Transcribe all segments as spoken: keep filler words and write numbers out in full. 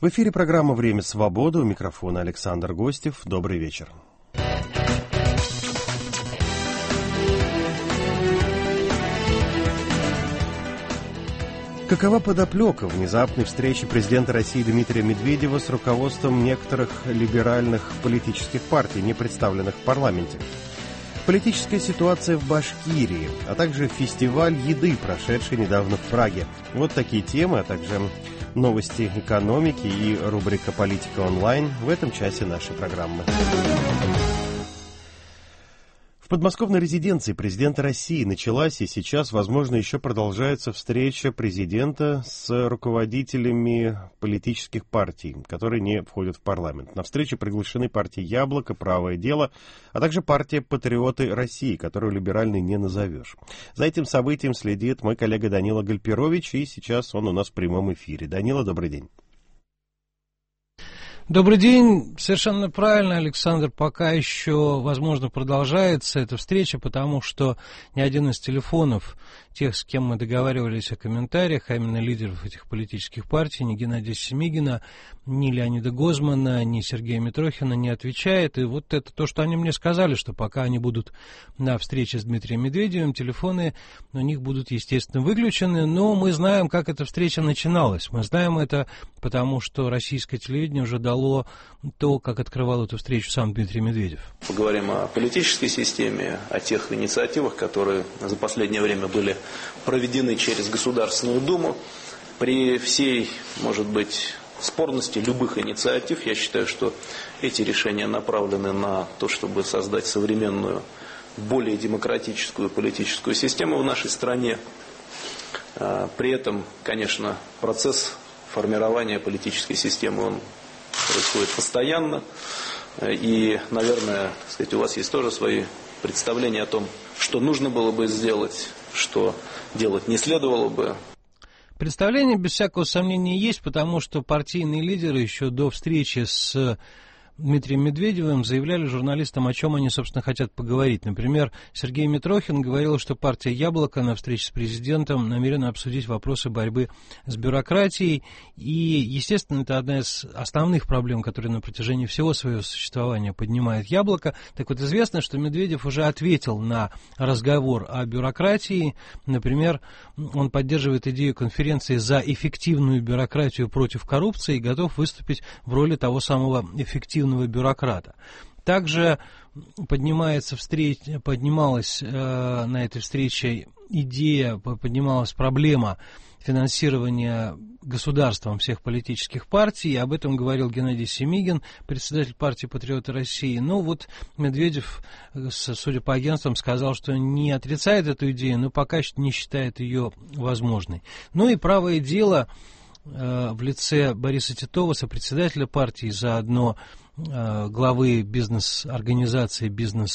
В эфире программа «Время свободы». У микрофона Александр Гостев. Добрый вечер. Какова подоплека внезапной встречи президента России Дмитрия Медведева с руководством некоторых либеральных политических партий, не представленных в парламенте? Политическая ситуация в Башкирии, а также фестиваль еды, прошедший недавно в Праге. Вот такие темы, а также новости экономики и рубрика «Политика онлайн» в этом часе нашей программы. В подмосковной резиденции президента России началась и сейчас, возможно, еще продолжается встреча президента с руководителями политических партий, которые не входят в парламент. На встречу приглашены партии «Яблоко», «Правое дело», а также партия «Патриоты России», которую либеральной не назовешь. За этим событием следит мой коллега Данила Гальперович, и сейчас он у нас в прямом эфире. Данила, добрый день. Добрый день. Совершенно правильно, Александр. Пока еще, возможно, продолжается эта встреча, потому что ни один из телефонов тех, с кем мы договаривались о комментариях, а именно лидеров этих политических партий, ни Геннадия Семигина, ни Леонида Гозмана, ни Сергея Митрохина не отвечает. И вот это то, что они мне сказали, что пока они будут на встрече с Дмитрием Медведевым, телефоны у них будут, естественно, выключены. Но мы знаем, как эта встреча начиналась. Мы знаем это, потому что российское телевидение уже дало то, как открывал эту встречу сам Дмитрий Медведев. Поговорим о политической системе, о тех инициативах, которые за последнее время были проведены через Государственную Думу. При всей, может быть, спорности любых инициатив, я считаю, что эти решения направлены на то, чтобы создать современную, более демократическую политическую систему в нашей стране. При этом, конечно, процесс формирования политической системы, он происходит постоянно. И, наверное, так сказать, у вас есть тоже свои представления о том, что нужно было бы сделать, что делать не следовало бы. Представление, без всякого сомнения, есть, потому что партийные лидеры еще до встречи с Дмитрием Медведевым заявляли журналистам, о чем они, собственно, хотят поговорить. Например, Сергей Митрохин говорил, что партия «Яблоко» на встрече с президентом намерена обсудить вопросы борьбы с бюрократией. И, естественно, это одна из основных проблем, которые на протяжении всего своего существования поднимает «Яблоко». Так вот, известно, что Медведев уже ответил на разговор о бюрократии. Например, он поддерживает идею конференции за эффективную бюрократию против коррупции и готов выступить в роли того самого эффективного бюрократа. Также поднимается встреч... поднималась э, на этой встрече идея, поднималась проблема финансирования государством всех политических партий. Об этом говорил Геннадий Семигин, председатель партии «Патриоты России». Ну вот Медведев, судя по агентствам, сказал, что не отрицает эту идею, но пока не считает ее возможной. Ну и «Правое дело» в лице Бориса Титова, сопредседателя партии, заодно главы бизнес-организации,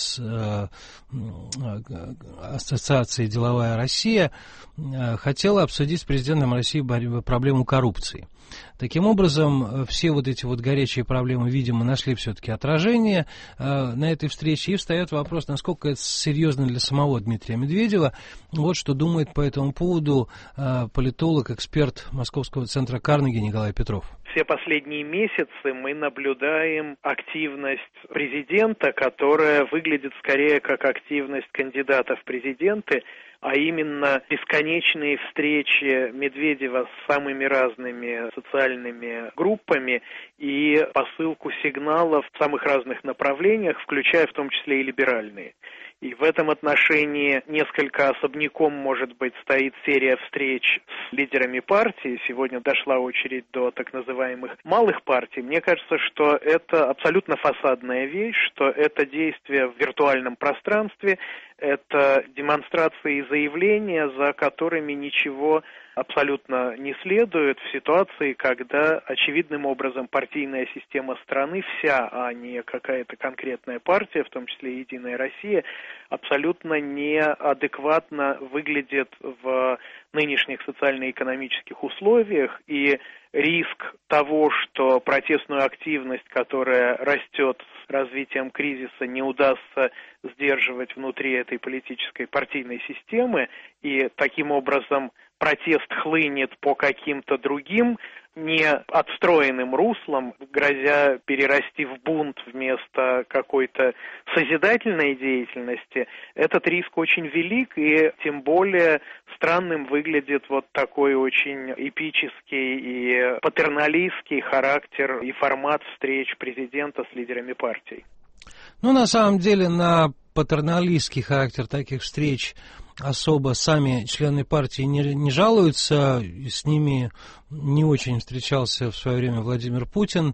бизнес-ассоциации «Деловая Россия», хотела обсудить с президентом России проблему коррупции. Таким образом, все вот эти вот горячие проблемы, видимо, нашли все-таки отражение на этой встрече. И встает вопрос, насколько это серьезно для самого Дмитрия Медведева. Вот что думает по этому поводу политолог, эксперт Московского центра Карнеги Николай Петров. Все последние месяцы мы наблюдаем активность президента, которая выглядит скорее как активность кандидата в президенты, а именно бесконечные встречи Медведева с самыми разными социальными группами и посылку сигналов в самых разных направлениях, включая в том числе и либеральные. И в этом отношении несколько особняком, может быть, стоит серия встреч с лидерами партии. Сегодня дошла очередь до так называемых малых партий. Мне кажется, что это абсолютно фасадная вещь, что это действие в виртуальном пространстве, это демонстрации и заявления, за которыми ничего абсолютно не следует в ситуации, когда очевидным образом партийная система страны вся, а не какая-то конкретная партия, в том числе «Единая Россия», абсолютно неадекватно выглядит в нынешних социально-экономических условиях, и риск того, что протестную активность, которая растет с развитием кризиса, не удастся сдерживать внутри этой политической партийной системы, и таким образом протест хлынет по каким-то другим не отстроенным руслом, грозя перерасти в бунт вместо какой-то созидательной деятельности, этот риск очень велик, и тем более странным выглядит вот такой очень эпический и патерналистский характер и формат встреч президента с лидерами партий. Ну, на самом деле, на патерналистский характер таких встреч особо сами члены партии не, не жалуются, с ними не очень встречался в свое время Владимир Путин,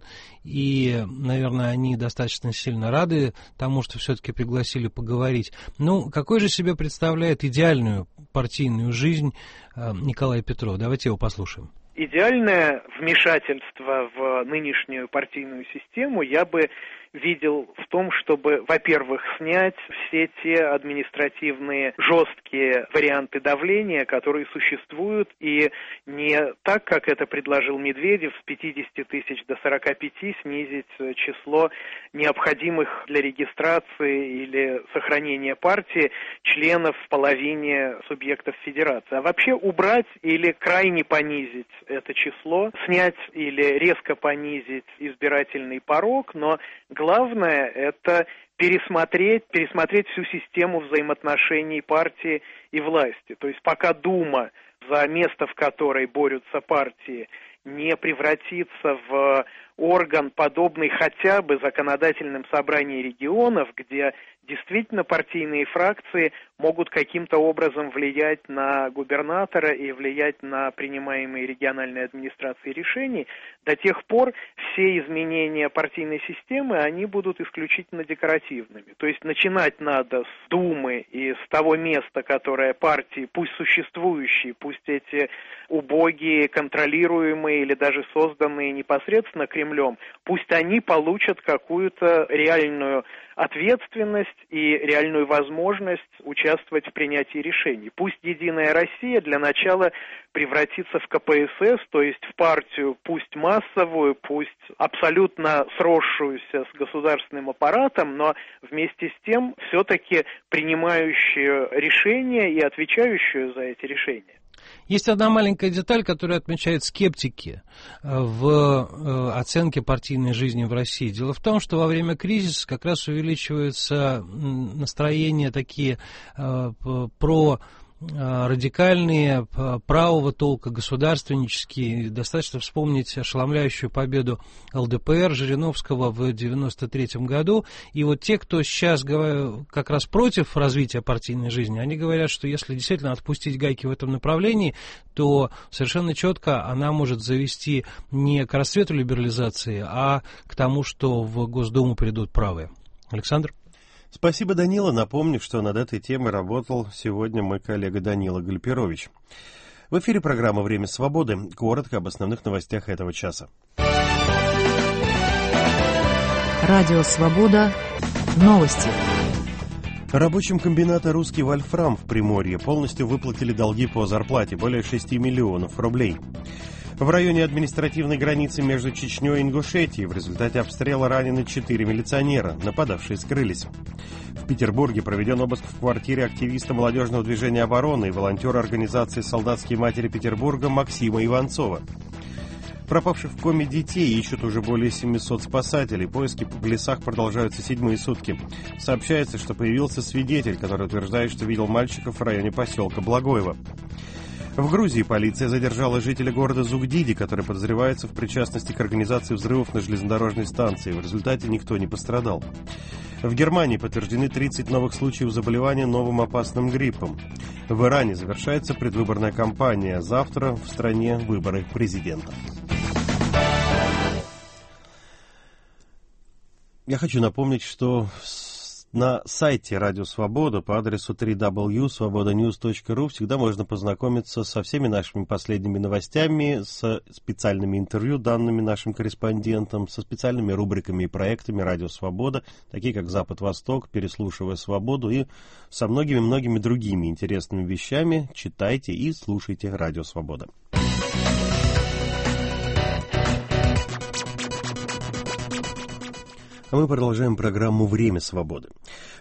и, наверное, они достаточно сильно рады тому, что все-таки пригласили поговорить. Ну, какой же себе представляет идеальную партийную жизнь Николай Петров? Давайте его послушаем. Идеальное вмешательство в нынешнюю партийную систему я бы видел в том, чтобы, во-первых, снять все те административные жесткие варианты давления, которые существуют, и не так, как это предложил Медведев, с пятидесяти тысяч до сорока пяти снизить число необходимых для регистрации или сохранения партии членов в половине субъектов федерации, а вообще убрать или крайне понизить это число, снять или резко понизить избирательный порог, но главное – это пересмотреть, пересмотреть всю систему взаимоотношений партии и власти. То есть пока Дума, за место в которой борются партии, не превратится в орган, подобный хотя бы законодательным собраниям регионов, где действительно партийные фракции могут каким-то образом влиять на губернатора и влиять на принимаемые региональной администрацией решений, до тех пор все изменения партийной системы, они будут исключительно декоративными. То есть начинать надо с Думы и с того места, которое партии, пусть существующие, пусть эти убогие, контролируемые или даже созданные непосредственно Кремлем, пусть они получат какую-то реальную ответственность и реальную возможность участвовать в принятии решений. Пусть «Единая Россия» для начала превратится в ка пэ эс эс, то есть в партию пусть массовую, пусть абсолютно сросшуюся с государственным аппаратом, но вместе с тем все-таки принимающую решения и отвечающую за эти решения. Есть одна маленькая деталь, которую отмечают скептики в оценке партийной жизни в России. Дело в том, что во время кризиса как раз увеличиваются настроения такие про радикальные, правого толка, государственнические. Достаточно вспомнить ошеломляющую победу эл дэ пэ эр Жириновского в девяносто третьем году. И вот те, кто сейчас как раз против развития партийной жизни, они говорят, что если действительно отпустить гайки в этом направлении, то совершенно четко она может завести не к расцвету либерализации, а к тому, что в Госдуму придут правые. Александр? Спасибо, Данила. Напомню, что над этой темой работал сегодня мой коллега Данила Гальперович. В эфире программа «Время свободы». Коротко об основных новостях этого часа. Радио «Свобода». Новости. Рабочим комбината «Русский Вольфрам» в Приморье полностью выплатили долги по зарплате более шести миллионов рублей. В районе административной границы между Чечней и Ингушетией в результате обстрела ранены четыре милиционера. Нападавшие скрылись. В Петербурге проведен обыск в квартире активиста молодежного движения «Оборона» и волонтера организации «Солдатские матери Петербурга» Максима Иванцова. Пропавших в коме детей ищут уже более семисот спасателей. Поиски в лесах продолжаются седьмые сутки. Сообщается, что появился свидетель, который утверждает, что видел мальчиков в районе поселка Благоево. В Грузии полиция задержала жителя города Зугдиди, который подозревается в причастности к организации взрывов на железнодорожной станции. В результате никто не пострадал. В Германии подтверждены тридцать новых случаев заболевания новым опасным гриппом. В Иране завершается предвыборная кампания. Завтра в стране выборы президента. Я хочу напомнить, что на сайте Радио Свобода по адресу дабл ю дабл ю дабл ю точка свобода ньюс точка ру всегда можно познакомиться со всеми нашими последними новостями, с специальными интервью, данными нашим корреспондентам, со специальными рубриками и проектами Радио Свобода, такие как «Запад-Восток», «Переслушивая Свободу» и со многими-многими другими интересными вещами. Читайте и слушайте Радио Свобода. А мы продолжаем программу «Время свободы».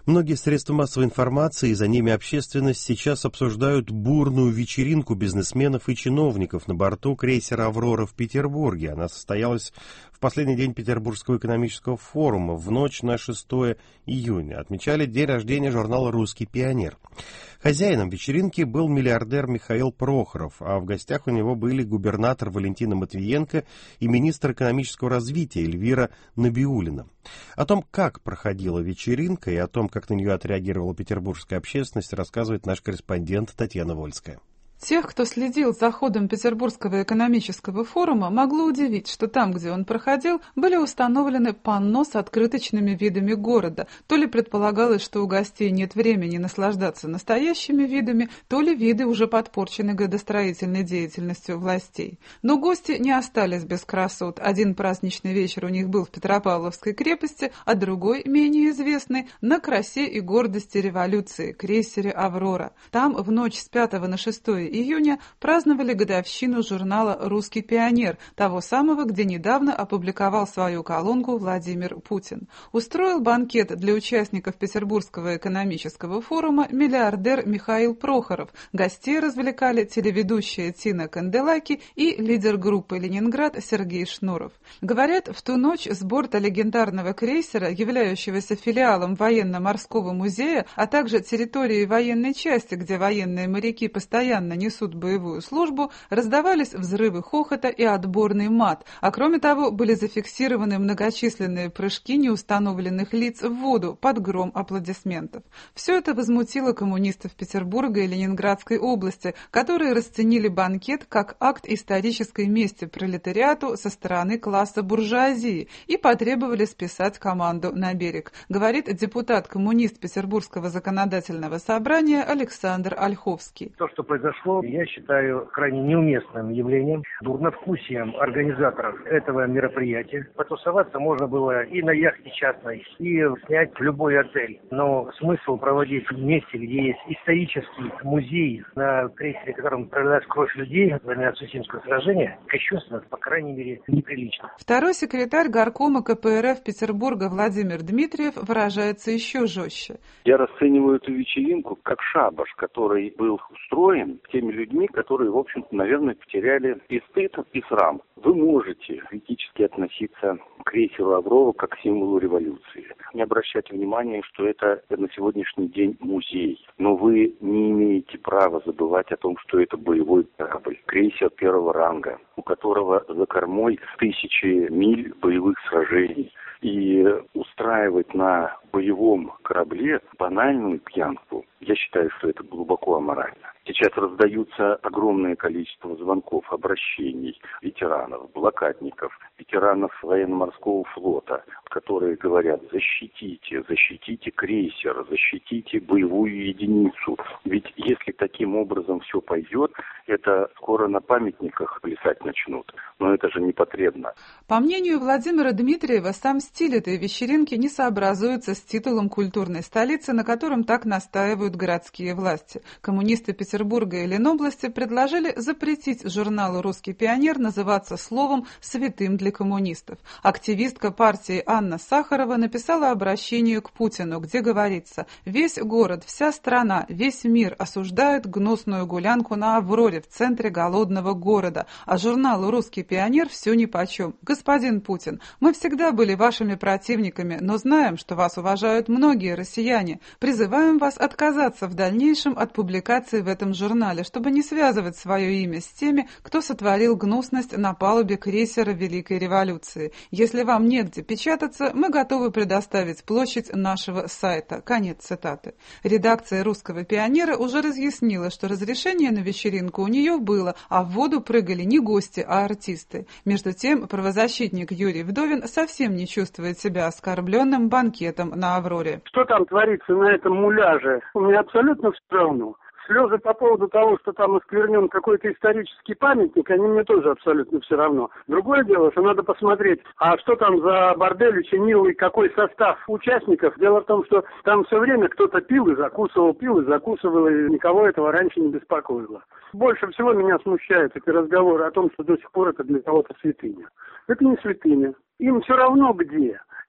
Многие средства массовой информации и за ними общественность сейчас обсуждают бурную вечеринку бизнесменов и чиновников на борту крейсера «Аврора» в Петербурге. Она состоялась в последний день Петербургского экономического форума в ночь на шестое июня. Отмечали день рождения журнала «Русский пионер». Хозяином вечеринки был миллиардер Михаил Прохоров, а в гостях у него были губернатор Валентина Матвиенко и министр экономического развития Эльвира Набиуллина. О том, как проходила вечеринка и о том, как на нее отреагировала петербургская общественность, рассказывает наш корреспондент Татьяна Вольская. Тех, кто следил за ходом Петербургского экономического форума, могло удивить, что там, где он проходил, были установлены панно с открыточными видами города. То ли предполагалось, что у гостей нет времени наслаждаться настоящими видами, то ли виды уже подпорчены градостроительной деятельностью властей. Но гости не остались без красот. Один праздничный вечер у них был в Петропавловской крепости, а другой, менее известный, на красе и гордости революции, крейсере «Аврора». Там в ночь с пятого на шестое июня праздновали годовщину журнала «Русский пионер», того самого, где недавно опубликовал свою колонку Владимир Путин. Устроил банкет для участников Петербургского экономического форума миллиардер Михаил Прохоров. Гостей развлекали телеведущая Тина Канделаки и лидер группы «Ленинград» Сергей Шнуров. Говорят, в ту ночь с борта легендарного крейсера, являющегося филиалом военно-морского музея, а также территории военной части, где военные моряки постоянно несут боевую службу, раздавались взрывы хохота и отборный мат, а кроме того были зафиксированы многочисленные прыжки неустановленных лиц в воду под гром аплодисментов. Все это возмутило коммунистов Петербурга и Ленинградской области, которые расценили банкет как акт исторической мести пролетариату со стороны класса буржуазии и потребовали списать команду на берег, говорит депутат-коммунист Петербургского законодательного собрания Александр Ольховский. То, что произошло, я считаю крайне неуместным явлением, дурновкусием организаторов этого мероприятия. Потусоваться можно было и на яхте частной, и снять любой отель. Но смысл проводить в месте, где есть исторический музей, на крейсере, которым пролилась кровь людей во время Цусимского сражения, кощунственно, по крайней мере, неприлично. Второй секретарь горкома ка пэ эр эф Петербурга Владимир Дмитриев выражается еще жестче. Я расцениваю эту вечеринку как шабаш, который был устроен теми людьми, которые, в общем-то, наверное, потеряли и стыд, и срам. Вы можете критически относиться к крейсеру «Аврора» как к символу революции. Не обращайте внимания, что это на сегодняшний день музей. Но вы не имеете права забывать о том, что это боевой корабль, крейсер первого ранга, у которого за кормой тысячи миль боевых сражений. И устраивать на боевом корабле банальную пьянку, я считаю, что это глубоко аморально. Сейчас раздаются огромное количество звонков, обращений ветеранов, блокадников, ветеранов военно-морского флота, которые говорят: защитите, защитите крейсер, защитите боевую единицу. Ведь если таким образом все пойдет, это скоро на памятниках плясать начнут. Но это же не потребно. По мнению Владимира Дмитриева, сам стиль этой вечеринки не сообразуется с титулом культурной столицы, на котором так настаивают городские власти. Коммунисты Петербурга и Ленобласти предложили запретить журналу «Русский пионер» называться словом «святым для коммунистов». Активистка партии Анна Сахарова написала обращение к Путину, где говорится: «Весь город, вся страна, весь мир осуждают гнусную гулянку на Авроре в центре голодного города, а журналу «Русский пионер» все нипочем. Господин Путин, мы всегда были вашими противниками, но знаем, что вас уважают многие россияне. Призываем вас отказаться в дальнейшем от публикации в этом журнале, чтобы не связывать свое имя с теми, кто сотворил гнусность на палубе крейсера Великой революции. Если вам негде печататься, мы готовы предоставить площадь нашего сайта». Конец цитаты. Редакция «Русского пионера» уже разъяснила, что разрешение на вечеринку у нее было, а в воду прыгали не гости, а артисты. Между тем, правозащитник Юрий Вдовин совсем не чувствует себя оскорбленным банкетом на «Авроре». Что там творится на этом муляже? Мне абсолютно все равно. Слезы по поводу того, что там осквернен какой-то исторический памятник, они мне тоже абсолютно все равно. Другое дело, что надо посмотреть, а что там за бордель учинил и какой состав участников. Дело в том, что там все время кто-то пил и закусывал, пил и закусывал, и никого этого раньше не беспокоило. Больше всего меня смущают эти разговоры о том, что до сих пор это для кого-то святыня. Это не святыня. Им все равно где.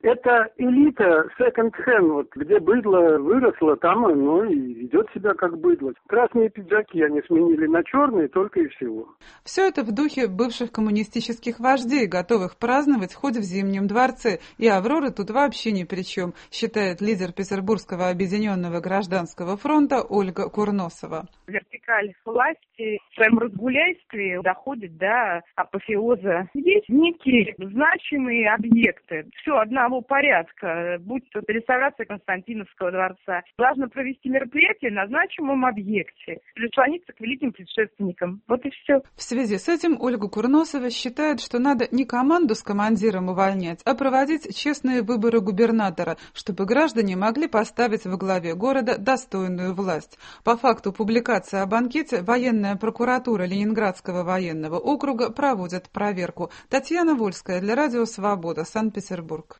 Это элита секонд-хенд, вот, где быдло выросло, там оно и ведет себя как быдло. Красные пиджаки они сменили на черные только и всего. Все это в духе бывших коммунистических вождей, готовых праздновать хоть в Зимнем дворце. И Аврора тут вообще ни при чем, считает лидер Петербургского объединенного гражданского фронта Ольга Курносова. Вертикаль власти в своем разгуляйстве доходит до апофеоза. Есть некие значимые объекты, все одного порядка, будь то реставрация Константиновского дворца. Важно провести мероприятие на значимом объекте, прислониться к великим предшественникам. Вот и все. В связи с этим Ольга Курносова считает, что надо не команду с командиром увольнять, а проводить честные выборы губернатора, чтобы граждане могли поставить во главе города достойную власть. По факту публикации о банкете военная прокуратура Ленинградского военного округа проводит проверку. Татьяна Вольская для Радио Свобода, Санкт-Петербург.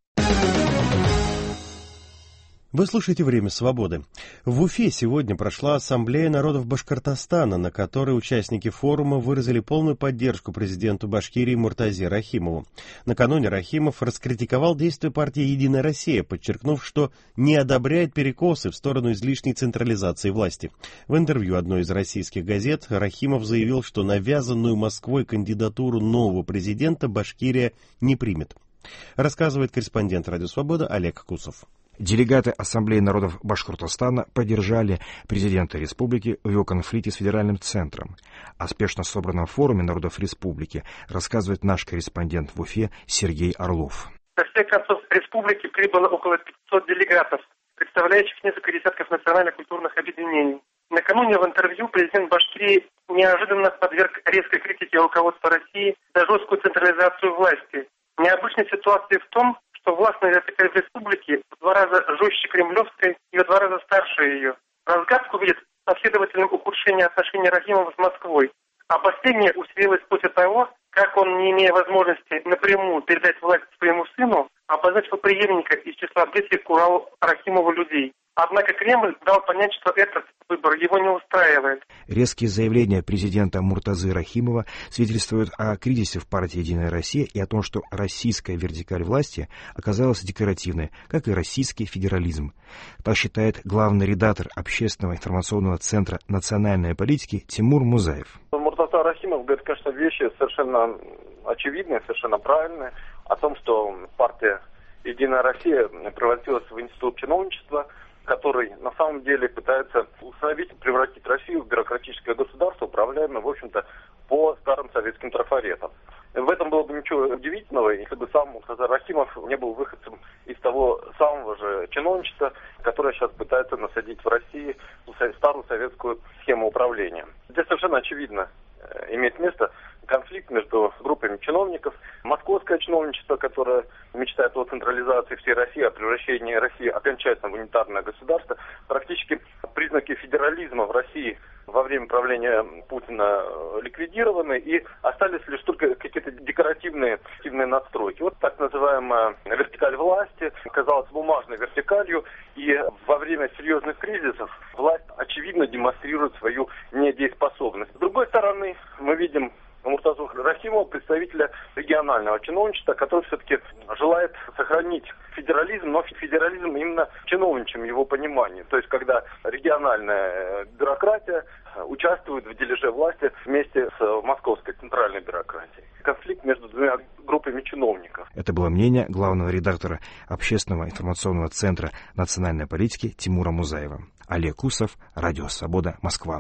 Вы слушаете «Время свободы». В Уфе сегодня прошла Ассамблея народов Башкортостана, на которой участники форума выразили полную поддержку президенту Башкирии Муртазе Рахимову. Накануне Рахимов раскритиковал действия партии «Единая Россия», подчеркнув, что не одобряет перекосы в сторону излишней централизации власти. В интервью одной из российских газет Рахимов заявил, что навязанную Москвой кандидатуру нового президента Башкирия не примет. Рассказывает корреспондент «Радио Свобода» Олег Кусов. Делегаты Ассамблеи народов Башкортостана поддержали президента республики в его конфликте с федеральным центром. О спешно собранном форуме народов республики рассказывает наш корреспондент в Уфе Сергей Орлов. Со всех концов республики прибыло около пятисот делегатов, представляющих несколько десятков национальных культурных объединений. Накануне в интервью президент Башкирии неожиданно подверг резкой критике руководства России за жесткую централизацию власти. Необычной ситуацией в том, что властная вертикаль в республике в два раза жестче кремлевской и в два раза старше ее. Разгадку видит в последовательном ухудшении отношений Рахимова с Москвой, а последнее усилилось после того, как он, не имея возможности напрямую передать власть своему сыну, обозначил преемника из числа близких к Уралу Рахимову людей. Однако Кремль дал понять, что этот выбор его не устраивает. Резкие заявления президента Муртазы Рахимова свидетельствуют о кризисе в партии «Единая Россия» и о том, что российская вертикаль власти оказалась декоративной, как и российский федерализм. Так считает главный редактор общественного информационного центра национальной политики Тимур Музаев. Муртаза Рахимов говорит, конечно, вещи совершенно очевидные, совершенно правильные, о том, что партия «Единая Россия» превратилась в институт чиновничества, который на самом деле пытается установить, превратить Россию в бюрократическое государство, управляемое, в общем-то, по старым советским трафаретам. В этом было бы ничего удивительного, если бы сам Муртаза Рахимов не был выходцем из того самого же чиновничества, которое сейчас пытается насадить в России старую советскую схему управления. Здесь совершенно очевидно имеет место конфликт между группами чиновников. Московское чиновничество, которое мечтает о централизации всей России, о превращении России окончательно в унитарное государство, практически признаки федерализма в России во время правления Путина ликвидированы, и остались лишь только какие-то декоративные активные надстройки. Вот так называемая вертикаль власти оказалась бумажной вертикалью, и во время серьезных кризисов власть очевидно демонстрирует свою недееспособность. С другой стороны, мы видим Муртазу Рахимова, представителя регионального чиновничества, который все-таки желает сохранить федерализм, но федерализм именно в чиновничьем его понимании. То есть, когда региональная бюрократия участвует в дележе власти вместе с московской центральной бюрократией. Конфликт между двумя группами чиновников. Это было мнение главного редактора общественного информационного центра национальной политики Тимура Музаева. Олег Кусов, Радио Свобода, Москва.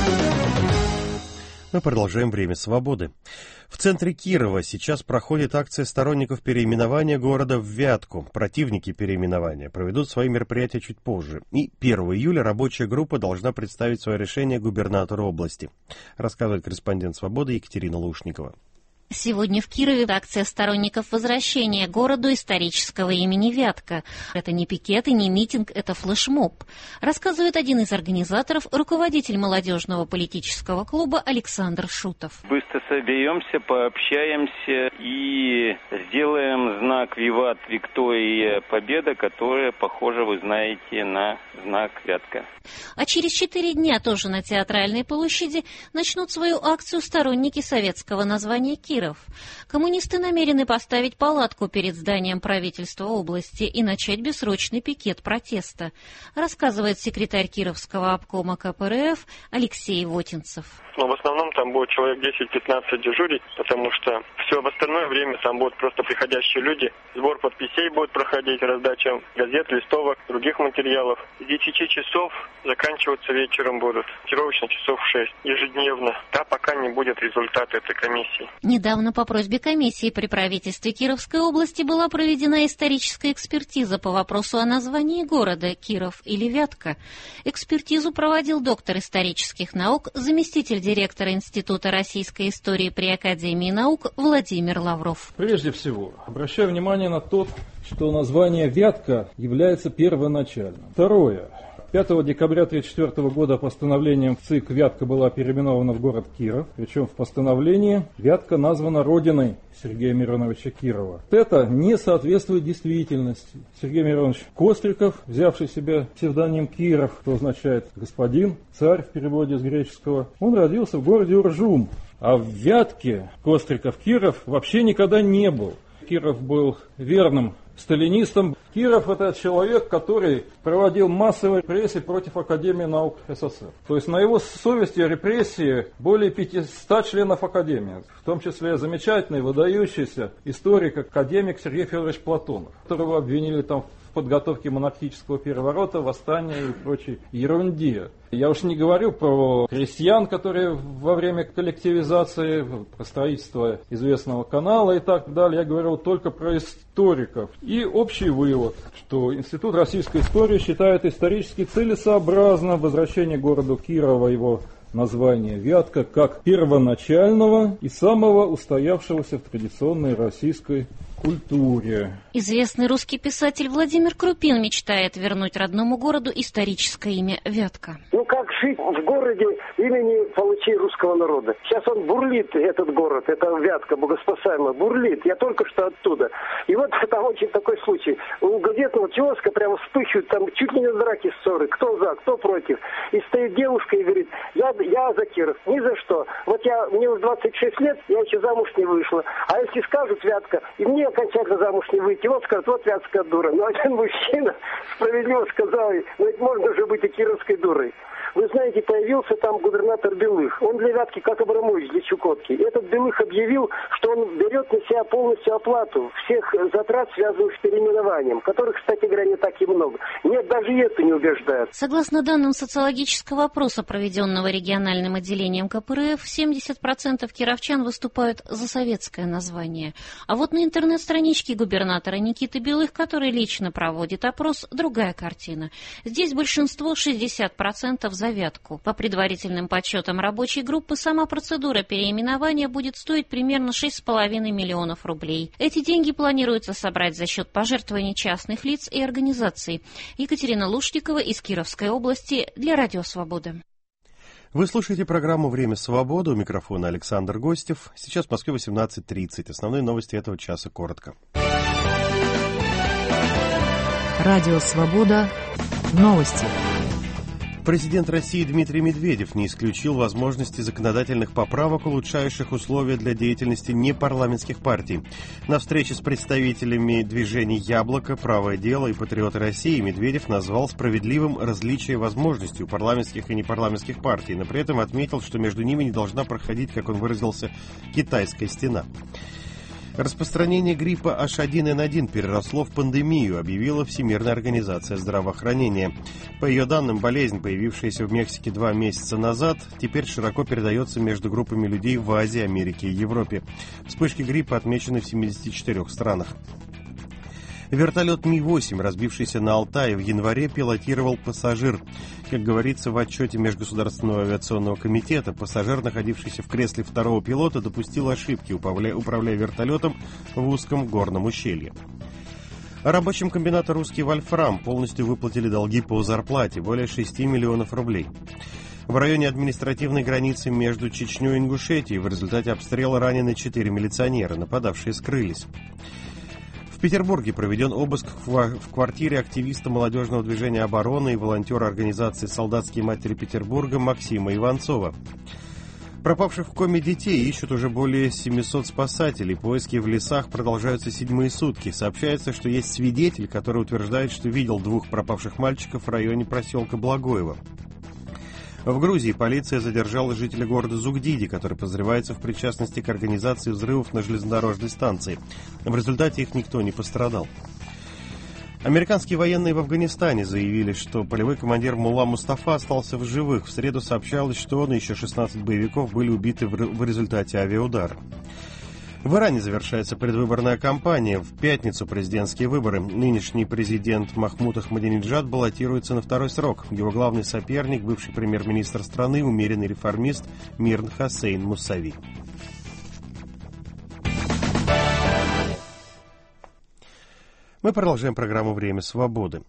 Мы продолжаем «Время свободы». В центре Кирова сейчас проходит акция сторонников переименования города в Вятку. Противники переименования проведут свои мероприятия чуть позже. И первого июля рабочая группа должна представить свое решение губернатору области. Рассказывает корреспондент «Свободы» Екатерина Лушникова. Сегодня в Кирове акция сторонников возвращения городу исторического имени Вятка. Это не пикет и не митинг, это флешмоб. Рассказывает один из организаторов, руководитель молодежного политического клуба Александр Шутов. Быстро соберемся, пообщаемся и сделаем знак «Виват Виктория Победа», которая, похоже, вы знаете, на знак Вятка. А через четыре дня тоже на Театральной площади начнут свою акцию сторонники советского названия Кирова. Киров. Коммунисты намерены поставить палатку перед зданием правительства области и начать бессрочный пикет протеста, рассказывает секретарь Кировского обкома ка пэ эр эф Алексей Вотинцев. Но в основном там будет человек десять-пятнадцать дежурить, потому что все в остальное время там будут просто приходящие люди. Сбор подписей будет проходить, раздача газет, листовок, других материалов. С десяти часов заканчиваться вечером будут. Ориентировочно часов в шесть ежедневно. Да, пока не будет результата этой комиссии. Недавно по просьбе комиссии при правительстве Кировской области была проведена историческая экспертиза по вопросу о названии города Киров или Вятка. Экспертизу проводил доктор исторических наук, заместитель директора Института российской истории при Академии наук Владимир Лавров. Прежде всего, обращаю внимание на то, что название Вятка является первоначальным. Второе. пятого декабря тысяча девятьсот тридцать четвёртого года постановлением ЦИК Вятка была переименована в город Киров. Причем в постановлении Вятка названа родиной Сергея Мироновича Кирова. Это не соответствует действительности. Сергей Миронович Костриков, взявший себе псевдоним Киров, что означает господин, царь в переводе с греческого, он родился в городе Уржум. А в Вятке Костриков Киров вообще никогда не был. Киров был верным сталинистом. Киров – это человек, который проводил массовые репрессии против Академии наук эс эс эс эр. То есть на его совести репрессии более пятисот членов Академии, в том числе замечательный, выдающийся историк, академик Сергей Федорович Платонов, которого обвинили там в подготовке монархического переворота, восстания и прочей ерунде. Я уж не говорю про крестьян, которые во время коллективизации, про строительство известного канала и так далее. Я говорил только про историков. И общий вывод, что Институт российской истории считает исторически целесообразно возвращение городу Кирова его название Вятка как первоначального и самого устоявшегося в традиционной российской культуре. Известный русский писатель Владимир Крупин мечтает вернуть родному городу историческое имя Вятка. Ну как жить в городе имени палачей русского народа? Сейчас он бурлит, этот город, это Вятка, богоспасаемая, бурлит. Я только что оттуда. И вот там очень такой случай. У газетного киоска прямо вспыхивают, там чуть ли не драки, ссоры. Кто за, кто против. И стоит девушка и говорит, я, я за Киров, ни за что. Вот я, мне уже двадцать шесть лет, я еще замуж не вышла. А если скажут Вятка, и мне окончательно замуж не выйти, вот скажут, вот вятская дура. Но один мужчина справедливо сказал, ну ведь можно же быть и кировской дурой. Вы знаете, появился там губернатор Белых. Он для Вятки как Абрамович для Чукотки. Этот Белых объявил, что он берет на себя полностью оплату всех затрат, связанных с переименованием, которых, кстати говоря, не так и много. Нет, даже это не убеждает. Согласно данным социологического опроса, проведенного региональным отделением ка пэ эр эф, семьдесят процентов кировчан выступают за советское название. А вот на интернет-страничке губернатора Никиты Белых, который лично проводит опрос, другая картина. Здесь большинство, шестьдесят процентов, за Вятку. По предварительным подсчетам рабочей группы, сама процедура переименования будет стоить примерно шесть с половиной миллионов рублей. Эти деньги планируется собрать за счет пожертвований частных лиц и организаций. Екатерина Лушникова из Кировской области для Радио Свобода. Вы слушаете программу «Время свободы». У микрофона Александр Гостев. Сейчас в Москве восемнадцать тридцать. Основные новости этого часа коротко. Радио Свобода. Новости. Президент России Дмитрий Медведев не исключил возможности законодательных поправок, улучшающих условия для деятельности непарламентских партий. На встрече с представителями движений «Яблоко», «Правое дело» и «Патриоты России» Медведев назвал справедливым различие возможностей у парламентских и непарламентских партий, но при этом отметил, что между ними не должна проходить, как он выразился, «китайская стена». Распространение гриппа эйч один эн один переросло в пандемию, объявила Всемирная организация здравоохранения. По ее данным, болезнь, появившаяся в Мексике два месяца назад, теперь широко передается между группами людей в Азии, Америке и Европе. Вспышки гриппа отмечены в семидесяти четырёх странах. Вертолет Ми восемь, разбившийся на Алтае в январе, пилотировал пассажир. Как говорится в отчете Межгосударственного авиационного комитета, пассажир, находившийся в кресле второго пилота, допустил ошибки, управляя, управляя вертолетом в узком горном ущелье. Рабочим комбината «Русский Вольфрам» полностью выплатили долги по зарплате, более шести миллионов рублей. В районе административной границы между Чечней и Ингушетией в результате обстрела ранены четыре милиционера, нападавшие скрылись. В Петербурге проведен обыск в квартире активиста молодежного движения «Оборона» и волонтера организации «Солдатские матери Петербурга» Максима Иванцова. Пропавших в коме детей ищут уже более семисот спасателей. Поиски в лесах продолжаются седьмые сутки. Сообщается, что есть свидетель, который утверждает, что видел двух пропавших мальчиков в районе поселка Благоево. В Грузии полиция задержала жителя города Зугдиди, который подозревается в причастности к организации взрывов на железнодорожной станции. В результате их никто не пострадал. Американские военные в Афганистане заявили, что полевой командир Мулла Мустафа остался в живых. В среду сообщалось, что он и еще шестнадцать боевиков были убиты в результате авиаудара. В Иране завершается предвыборная кампания. В пятницу президентские выборы. Нынешний президент Махмуд Ахмадинеджад баллотируется на второй срок. Его главный соперник, бывший премьер-министр страны, умеренный реформист Мирн Хосейн Мусави. Мы продолжаем программу «Время свободы».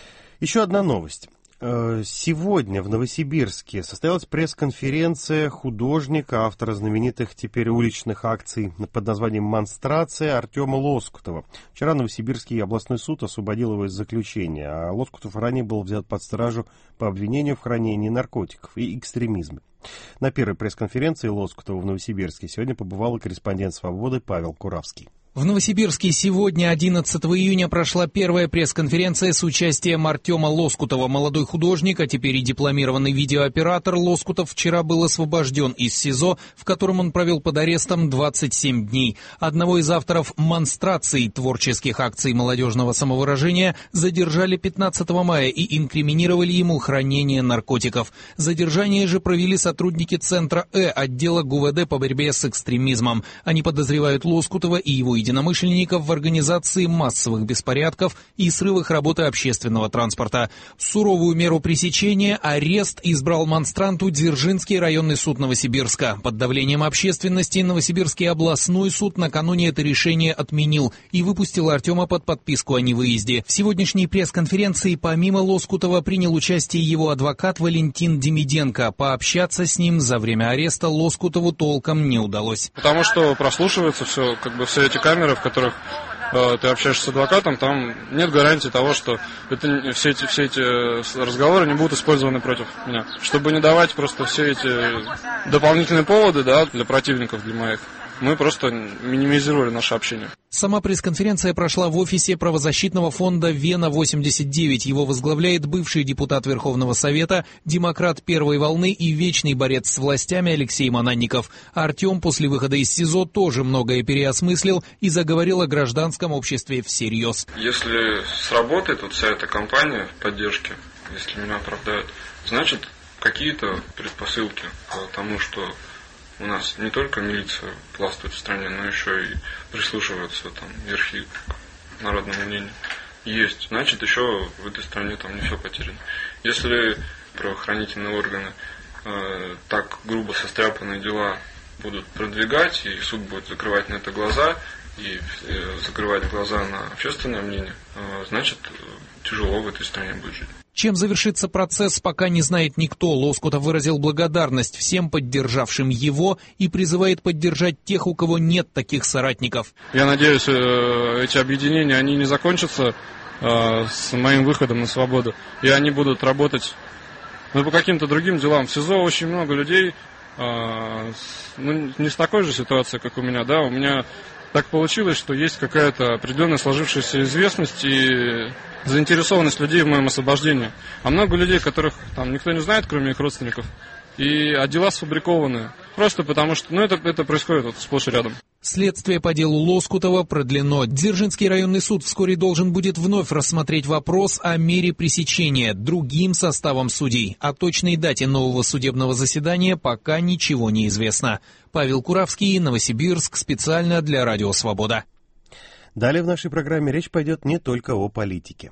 Еще одна новость. Сегодня в Новосибирске состоялась пресс-конференция художника, автора знаменитых теперь уличных акций под названием «Монстрация» Артема Лоскутова. Вчера Новосибирский областной суд освободил его из заключения, а Лоскутов ранее был взят под стражу по обвинению в хранении наркотиков и экстремизме. На первой пресс-конференции Лоскутова в Новосибирске сегодня побывал корреспондент «Свободы» Павел Куравский. В Новосибирске сегодня, одиннадцатого июня, прошла первая пресс-конференция с участием Артема Лоскутова. Молодой художник, а теперь и дипломированный видеооператор Лоскутов вчера был освобожден из СИЗО, в котором он провел под арестом двадцать семь дней. Одного из авторов «Монстраций» творческих акций молодежного самовыражения задержали пятнадцатого мая и инкриминировали ему хранение наркотиков. Задержание же провели сотрудники Центра Э, отдела ГУВД по борьбе с экстремизмом. Они подозревают Лоскутова и его единомышленников в организации массовых беспорядков и срывах работы общественного транспорта. Суровую меру пресечения — арест — избрал монстранту Дзержинский районный суд Новосибирска. Под давлением общественности Новосибирский областной суд накануне это решение отменил и выпустил Артема под подписку о невыезде. В сегодняшней пресс-конференции помимо Лоскутова принял участие его адвокат Валентин Демиденко. Пообщаться с ним за время ареста Лоскутову толком не удалось. Потому что прослушивается все, как бы все эти камеры, в которых э, ты общаешься с адвокатом, там нет гарантии того, что это, все, эти, все эти разговоры не будут использованы против меня. Чтобы не давать просто все эти дополнительные поводы, да, для противников, для моих, мы просто минимизировали наше общение. Сама пресс-конференция прошла в офисе правозащитного фонда «Вена восемьдесят девять». Его возглавляет бывший депутат Верховного Совета, демократ первой волны и вечный борец с властями Алексей Мананников. Артем после выхода из СИЗО тоже многое переосмыслил и заговорил о гражданском обществе всерьез. Если сработает вот вся эта кампания поддержки, если меня оправдают, значит какие-то предпосылки к тому, что у нас не только милиция властвует в стране, но еще и прислушиваются там верхи к народному мнению. Есть. Значит, еще в этой стране там не все потеряно. Если правоохранительные органы э, так грубо состряпанные дела будут продвигать, и суд будет закрывать на это глаза, и э, закрывать глаза на общественное мнение, э, значит, тяжело в этой стране будет жить. Чем завершится процесс, пока не знает никто. Лоскутов выразил благодарность всем поддержавшим его и призывает поддержать тех, у кого нет таких соратников. Я надеюсь, эти объединения они не закончатся с моим выходом на свободу, и они будут работать ну, по каким-то другим делам. В СИЗО очень много людей, ну, не с такой же ситуацией, как у меня, да, у меня так получилось, что есть какая-то определенная сложившаяся известность и заинтересованность людей в моем освобождении. А много людей, которых там никто не знает, кроме их родственников, и а дела сфабрикованы. Просто потому что, ну, это, это происходит вот сплошь и рядом. Следствие по делу Лоскутова продлено. Дзержинский районный суд вскоре должен будет вновь рассмотреть вопрос о мере пресечения другим составом судей. О точной дате нового судебного заседания пока ничего не известно. Павел Куравский, Новосибирск, специально для Радио Свобода. Далее в нашей программе речь пойдет не только о политике.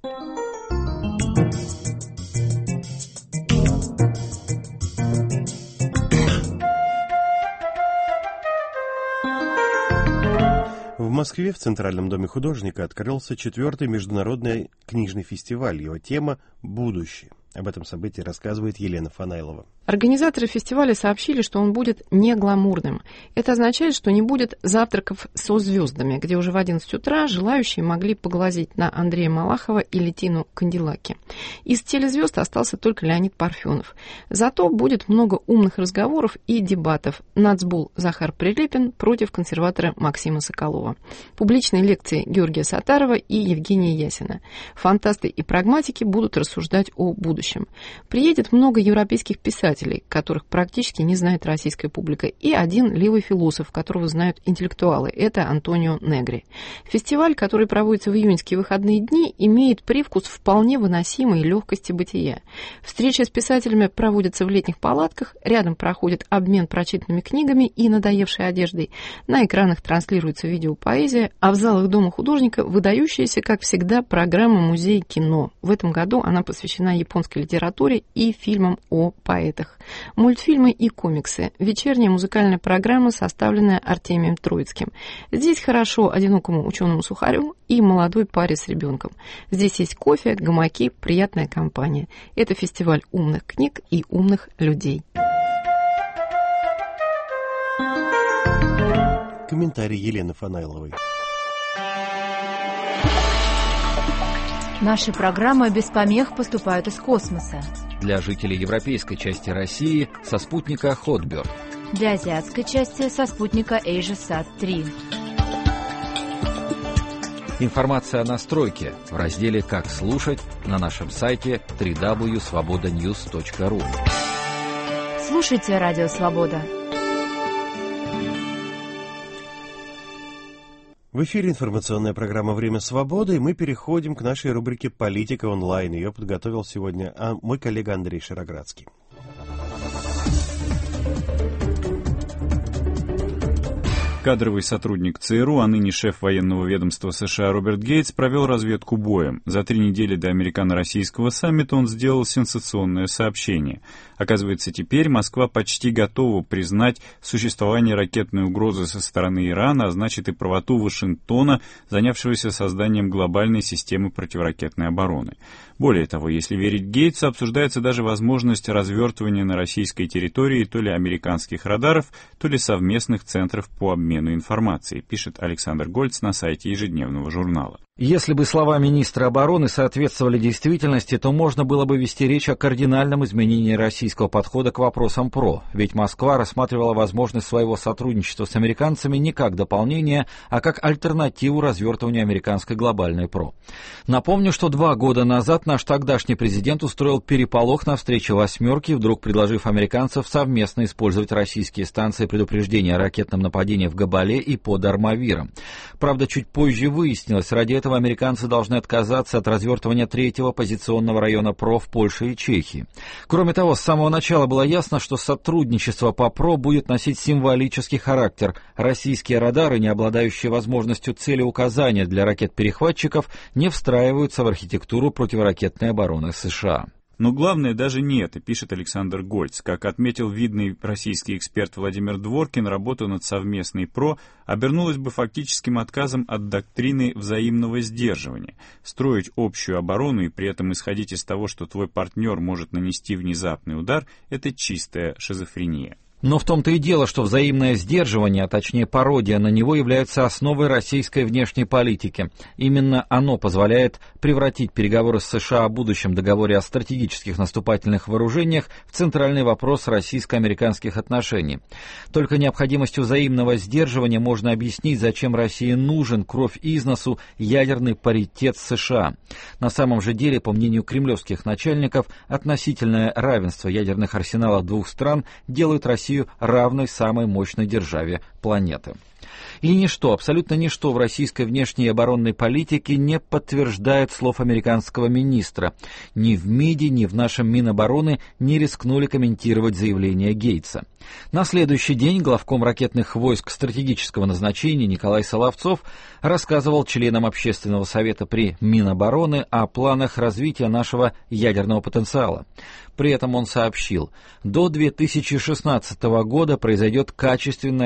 В Москве в Центральном доме художника открылся четвертый международный книжный фестиваль. Его тема «Будущее». Об этом событии рассказывает Елена Фанайлова. Организаторы фестиваля сообщили, что он будет не гламурным. Это означает, что не будет завтраков со звездами, где уже в одиннадцать утра желающие могли поглазеть на Андрея Малахова или Тину Канделаки. Из телезвезд остался только Леонид Парфенов. Зато будет много умных разговоров и дебатов. Нацбул Захар Прилепин против консерватора Максима Соколова. Публичные лекции Георгия Саттарова и Евгения Ясина. Фантасты и прагматики будут рассуждать о будущем. Приедет много европейских писателей, которых практически не знает российская публика, и один левый философ, которого знают интеллектуалы. Это Антонио Негри. Фестиваль, который проводится в июньские выходные дни, имеет привкус вполне выносимой легкости бытия. Встречи с писателями проводятся в летних палатках, рядом проходит обмен прочитанными книгами и надоевшей одеждой, на экранах транслируется видеопоэзия, а в залах Дома художника выдающаяся, как всегда, программа «Музей кино». В этом году она посвящена японской литературе и фильмам о поэтах. Мультфильмы и комиксы. Вечерняя музыкальная программа, составленная Артемием Троицким. Здесь хорошо одинокому ученому-сухарю и молодой паре с ребенком. Здесь есть кофе, гамаки, приятная компания. Это фестиваль умных книг и умных людей. Комментарий Елены Фанайловой. Наши программы без помех поступают из космоса. Для жителей европейской части России со спутника Hotbird. Для азиатской части со спутника AsiaSat три. Информация о настройке в разделе «Как слушать» на нашем сайте дабл ю дабл ю дабл ю точка свобода ньюс точка ру. Слушайте Радио Свобода. В эфире информационная программа «Время свободы», и мы переходим к нашей рубрике «Политика онлайн». Ее подготовил сегодня мой коллега Андрей Шароградский. Кадровый сотрудник ЦРУ, а ныне шеф военного ведомства США Роберт Гейтс провел разведку боем. За три недели до американо-российского саммита он сделал сенсационное сообщение. Оказывается, теперь Москва почти готова признать существование ракетной угрозы со стороны Ирана, а значит и правоту Вашингтона, занявшегося созданием глобальной системы противоракетной обороны. Более того, если верить Гейтсу, обсуждается даже возможность развертывания на российской территории то ли американских радаров, то ли совместных центров по обмену информацией, пишет Александр Гольц на сайте ежедневного журнала. Если бы слова министра обороны соответствовали действительности, то можно было бы вести речь о кардинальном изменении российского подхода к вопросам ПРО, ведь Москва рассматривала возможность своего сотрудничества с американцами не как дополнение, а как альтернативу развертыванию американской глобальной ПРО. Напомню, что два года назад наш тогдашний президент устроил переполох на встрече «восьмерки», вдруг предложив американцам совместно использовать российские станции предупреждения о ракетном нападении в Габале и под Армавиром. Правда, чуть позже выяснилось, ради этого американцы должны отказаться от развертывания третьего позиционного района ПРО в Польше и Чехии. Кроме того, с самого начала было ясно, что сотрудничество по ПРО будет носить символический характер. Российские радары, не обладающие возможностью целеуказания для ракет-перехватчиков, не встраиваются в архитектуру противоракетной обороны США. Но главное даже не это, пишет Александр Гольц. Как отметил видный российский эксперт Владимир Дворкин, работа над совместной ПРО обернулась бы фактическим отказом от доктрины взаимного сдерживания. Строить общую оборону и при этом исходить из того, что твой партнер может нанести внезапный удар, это чистая шизофрения. Но в том-то и дело, что взаимное сдерживание, а точнее пародия на него, является основой российской внешней политики. Именно оно позволяет превратить переговоры с США о будущем договоре о стратегических наступательных вооружениях в центральный вопрос российско-американских отношений. Только необходимостью взаимного сдерживания можно объяснить, зачем России нужен кровь из носу ядерный паритет с США. На самом же деле, по мнению кремлевских начальников, относительное равенство ядерных арсеналов двух стран делает Россию равной самой мощной державе планеты. И ничто, абсолютно ничто в российской внешней и оборонной политике не подтверждает слов американского министра. Ни в МИДе, ни в нашем Минобороны не рискнули комментировать заявление Гейтса. На следующий день главком ракетных войск стратегического назначения Николай Соловцов рассказывал членам Общественного совета при Минобороны о планах развития нашего ядерного потенциала. При этом он сообщил, до две тысячи шестнадцатого года произойдет качественное совершенствование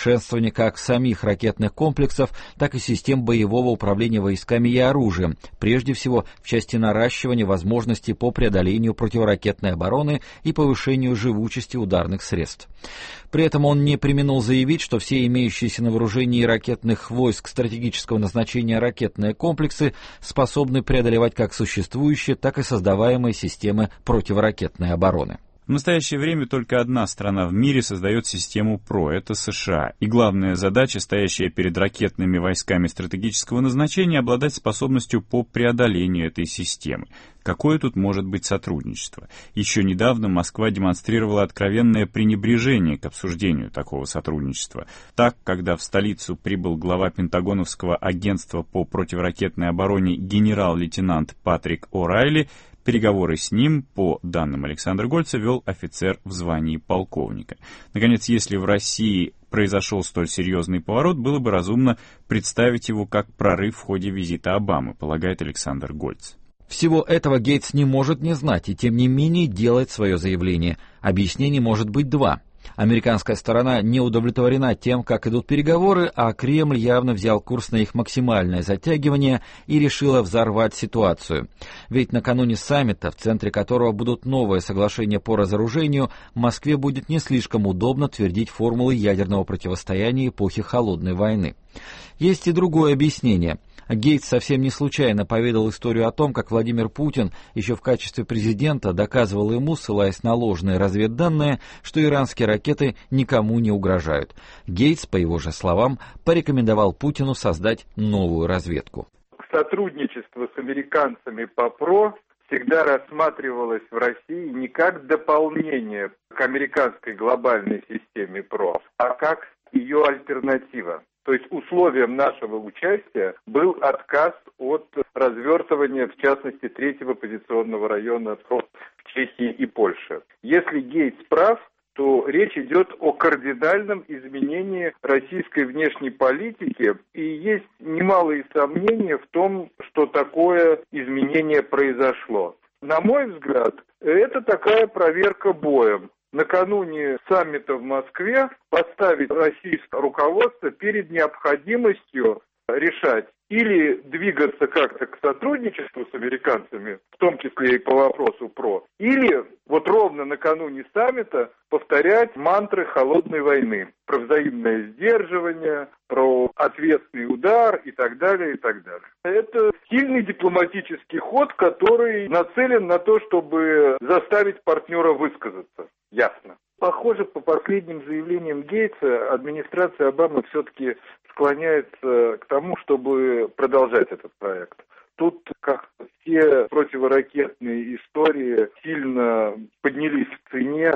совершенствование как самих ракетных комплексов, так и систем боевого управления войсками и оружием, прежде всего в части наращивания возможностей по преодолению противоракетной обороны и повышению живучести ударных средств. При этом он не преминул заявить, что все имеющиеся на вооружении ракетных войск стратегического назначения ракетные комплексы способны преодолевать как существующие, так и создаваемые системы противоракетной обороны. В настоящее время только одна страна в мире создает систему ПРО — это США. И главная задача, стоящая перед ракетными войсками стратегического назначения, обладать способностью по преодолению этой системы. Какое тут может быть сотрудничество? Еще недавно Москва демонстрировала откровенное пренебрежение к обсуждению такого сотрудничества. Так, когда в столицу прибыл глава Пентагоновского агентства по противоракетной обороне генерал-лейтенант Патрик О'Райли, переговоры с ним, по данным Александра Гольца, вел офицер в звании полковника. Наконец, если в России произошел столь серьезный поворот, было бы разумно представить его как прорыв в ходе визита Обамы, полагает Александр Гольц. Всего этого Гейтс не может не знать и, тем не менее, делает свое заявление. Объяснений может быть два. Американская сторона не удовлетворена тем, как идут переговоры, а Кремль явно взял курс на их максимальное затягивание и решила взорвать ситуацию. Ведь накануне саммита, в центре которого будут новые соглашения по разоружению, Москве будет не слишком удобно твердить формулы ядерного противостояния эпохи Холодной войны. Есть и другое объяснение. Гейтс совсем не случайно поведал историю о том, как Владимир Путин еще в качестве президента доказывал ему, ссылаясь на ложные разведданные, что иранские ракеты никому не угрожают. Гейтс, по его же словам, порекомендовал Путину создать новую разведку. Сотрудничество с американцами по ПРО всегда рассматривалось в России не как дополнение к американской глобальной системе ПРО, а как ее альтернатива. То есть условием нашего участия был отказ от развертывания, в частности, третьего позиционного района в Чехии и Польше. Если Гейтс прав, то речь идет о кардинальном изменении российской внешней политики, и есть немалые сомнения в том, что такое изменение произошло. На мой взгляд, это такая проверка боем. Накануне саммита в Москве поставить российское руководство перед необходимостью решать или двигаться как-то к сотрудничеству с американцами, в том числе и по вопросу ПРО, или вот ровно накануне саммита повторять мантры холодной войны про взаимное сдерживание, про ответный удар и так далее, и так далее. Это сильный дипломатический ход, который нацелен на то, чтобы заставить партнера высказаться. Ясно. Похоже, по последним заявлениям Гейтса, администрация Обамы все-таки склоняется к тому, чтобы продолжать этот проект. Тут, как все противоракетные истории, сильно поднялись в цене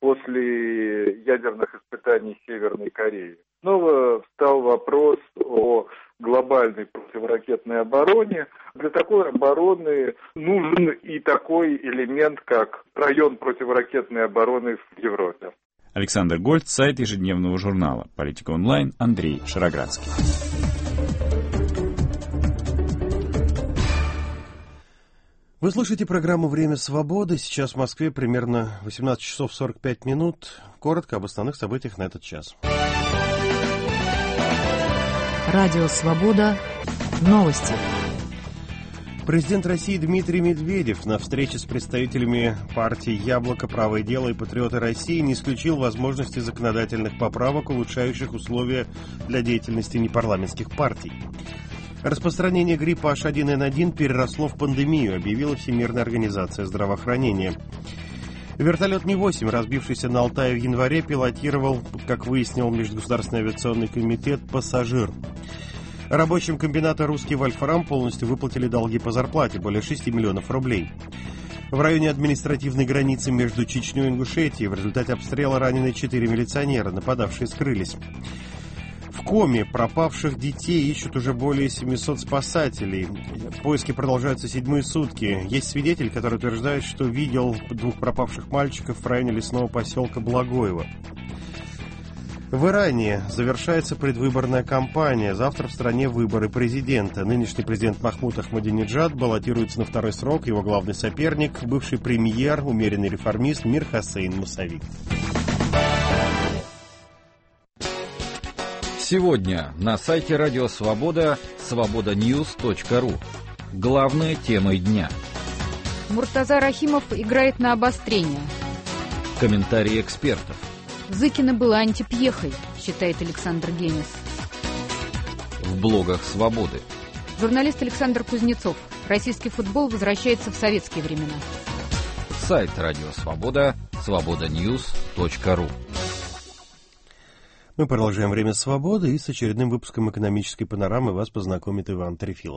после ядерных испытаний Северной Кореи. Снова встал вопрос о глобальной противоракетной обороне. Для такой обороны нужен и такой элемент, как район противоракетной обороны в Европе. Александр Гольц, сайт ежедневного журнала «Политика онлайн», Андрей Шароградский. Вы слушаете программу «Время свободы». Сейчас в Москве примерно восемнадцать часов сорок пять минут. Коротко об основных событиях на этот час. Радио «Свобода». Новости. Президент России Дмитрий Медведев на встрече с представителями партий «Яблоко», «Правое дело» и «Патриоты России» не исключил возможности законодательных поправок, улучшающих условия для деятельности непарламентских партий. Распространение гриппа эйч один эн один переросло в пандемию, объявила Всемирная организация здравоохранения. Вертолет Ми восемь, разбившийся на Алтае в январе, пилотировал, как выяснил Межгосударственный авиационный комитет, пассажир. Рабочим комбината «Русский Вольфрам» полностью выплатили долги по зарплате, более шести миллионов рублей. В районе административной границы между Чечней и Ингушетией в результате обстрела ранены четыре милиционера, нападавшие скрылись. В Коми пропавших детей ищут уже более семисот спасателей. Поиски продолжаются седьмые сутки. Есть свидетель, который утверждает, что видел двух пропавших мальчиков в районе лесного поселка Благоево. В Иране завершается предвыборная кампания. Завтра в стране выборы президента. Нынешний президент Махмуд Ахмадинеджад баллотируется на второй срок. Его главный соперник – бывший премьер, умеренный реформист Мир Хосейн Мусави. Сегодня на сайте Радио Свобода свобода ньюс точка ру. Главные темы дня. Муртаза Рахимов играет на обострение. Комментарии экспертов. Зыкина была антипьехой, считает Александр Генис. В блогах Свободы. Журналист Александр Кузнецов. Российский футбол возвращается в советские времена. Сайт Радио Свобода свобода ньюс точка ру. Мы продолжаем «Время свободы», и с очередным выпуском экономической панорамы вас познакомит Иван Трефилов.